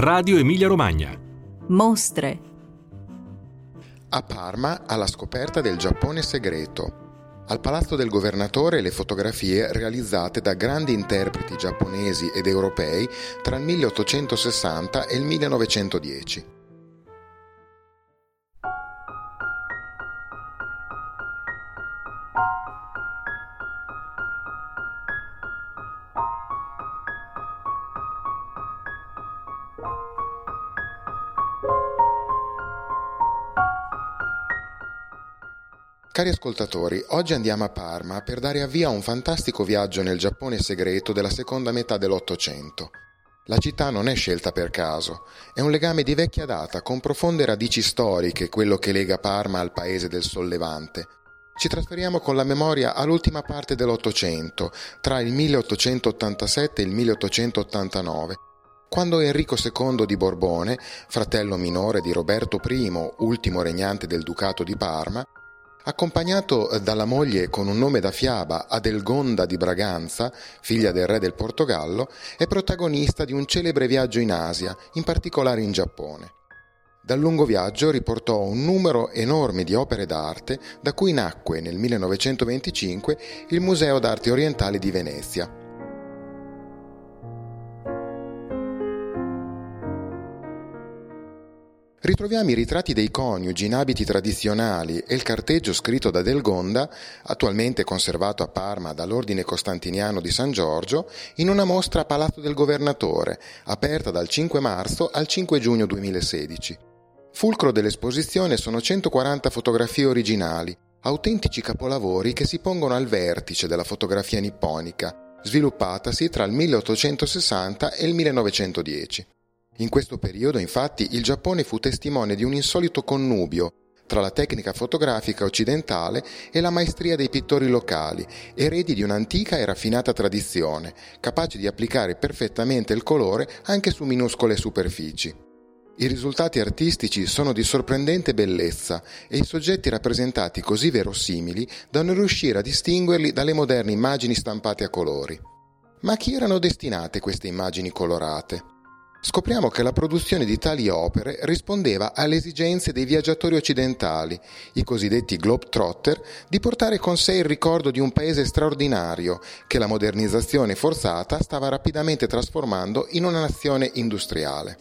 Radio Emilia Romagna. Mostre. A Parma, alla scoperta del Giappone segreto. Al Palazzo del Governatore le fotografie realizzate da grandi interpreti giapponesi ed europei tra il 1860 e il 1910. Cari ascoltatori, oggi andiamo a Parma per dare avvio a un fantastico viaggio nel Giappone segreto della seconda metà dell'Ottocento. La città non è scelta per caso, è un legame di vecchia data con profonde radici storiche, quello che lega Parma al paese del Sollevante. Ci trasferiamo con la memoria all'ultima parte dell'Ottocento, tra il 1887 e il 1889, quando Enrico II di Borbone, fratello minore di Roberto I, ultimo regnante del Ducato di Parma, accompagnato dalla moglie con un nome da fiaba, Adelgonda di Braganza, figlia del re del Portogallo, è protagonista di un celebre viaggio in Asia, in particolare in Giappone. Dal lungo viaggio riportò un numero enorme di opere d'arte, da cui nacque nel 1925 il Museo d'Arte Orientali di Venezia. Ritroviamo i ritratti dei coniugi in abiti tradizionali e il carteggio scritto da Adelgonda, attualmente conservato a Parma dall'Ordine Costantiniano di San Giorgio, in una mostra a Palazzo del Governatore, aperta dal 5 marzo al 5 giugno 2016. Fulcro dell'esposizione sono 140 fotografie originali, autentici capolavori che si pongono al vertice della fotografia nipponica, sviluppatasi tra il 1860 e il 1910. In questo periodo, infatti, il Giappone fu testimone di un insolito connubio tra la tecnica fotografica occidentale e la maestria dei pittori locali, eredi di un'antica e raffinata tradizione, capaci di applicare perfettamente il colore anche su minuscole superfici. I risultati artistici sono di sorprendente bellezza e i soggetti rappresentati così verosimili da non riuscire a distinguerli dalle moderne immagini stampate a colori. Ma a chi erano destinate queste immagini colorate? Scopriamo che la produzione di tali opere rispondeva alle esigenze dei viaggiatori occidentali, i cosiddetti globetrotter, di portare con sé il ricordo di un paese straordinario che la modernizzazione forzata stava rapidamente trasformando in una nazione industriale.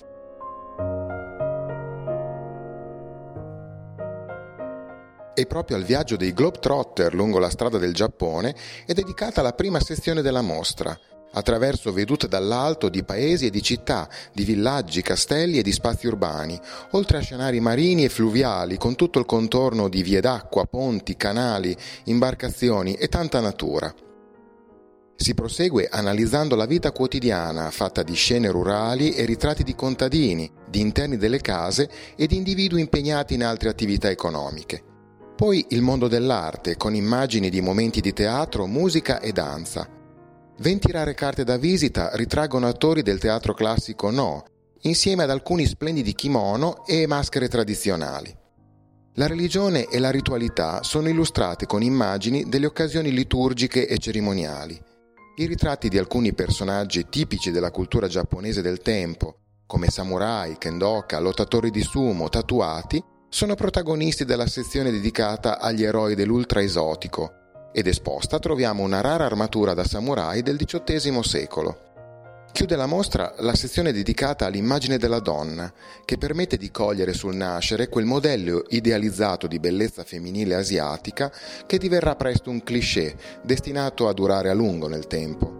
E proprio al viaggio dei globetrotter lungo la strada del Giappone è dedicata la prima sezione della mostra, attraverso vedute dall'alto di paesi e di città, di villaggi, castelli e di spazi urbani, oltre a scenari marini e fluviali con tutto il contorno di vie d'acqua, ponti, canali, imbarcazioni e tanta natura. Si prosegue analizzando la vita quotidiana fatta di scene rurali e ritratti di contadini, di interni delle case e di individui impegnati in altre attività economiche. Poi il mondo dell'arte con immagini di momenti di teatro, musica e danza. 20 rare carte da visita ritraggono attori del teatro classico No, insieme ad alcuni splendidi kimono e maschere tradizionali. La religione e la ritualità sono illustrate con immagini delle occasioni liturgiche e cerimoniali. I ritratti di alcuni personaggi tipici della cultura giapponese del tempo, come samurai, kendoka, lottatori di sumo, tatuati, sono protagonisti della sezione dedicata agli eroi dell'ultra esotico, ed esposta troviamo una rara armatura da samurai del XVIII secolo. Chiude la mostra la sezione dedicata all'immagine della donna, che permette di cogliere sul nascere quel modello idealizzato di bellezza femminile asiatica che diverrà presto un cliché, destinato a durare a lungo nel tempo.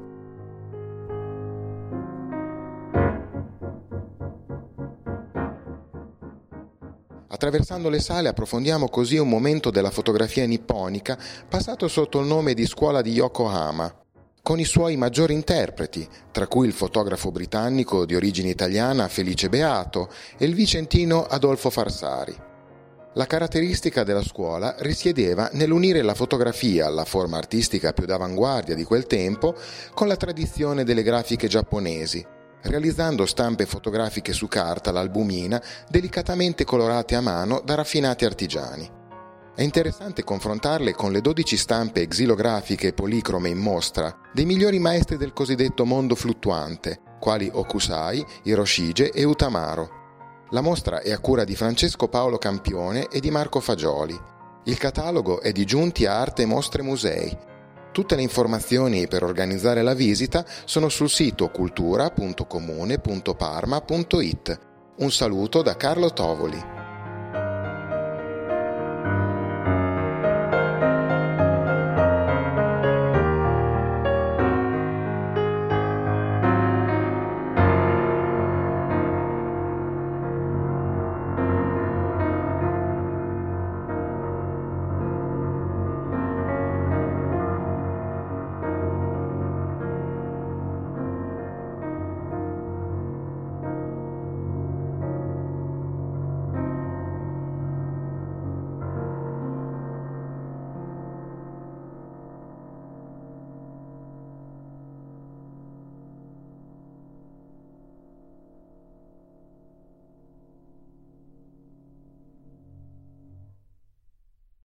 Attraversando le sale approfondiamo così un momento della fotografia nipponica passato sotto il nome di Scuola di Yokohama, con i suoi maggiori interpreti, tra cui il fotografo britannico di origine italiana Felice Beato e il vicentino Adolfo Farsari. La caratteristica della scuola risiedeva nell'unire la fotografia, la forma artistica più d'avanguardia di quel tempo, con la tradizione delle grafiche giapponesi, realizzando stampe fotografiche su carta, l'albumina, delicatamente colorate a mano da raffinati artigiani. È interessante confrontarle con le 12 stampe xilografiche e policrome in mostra dei migliori maestri del cosiddetto mondo fluttuante, quali Okusai, Hiroshige e Utamaro. La mostra è a cura di Francesco Paolo Campione e di Marco Fagioli. Il catalogo è di Giunti Arte Mostre Musei. Tutte le informazioni per organizzare la visita sono sul sito cultura.comune.parma.it. Un saluto da Carlo Tovoli.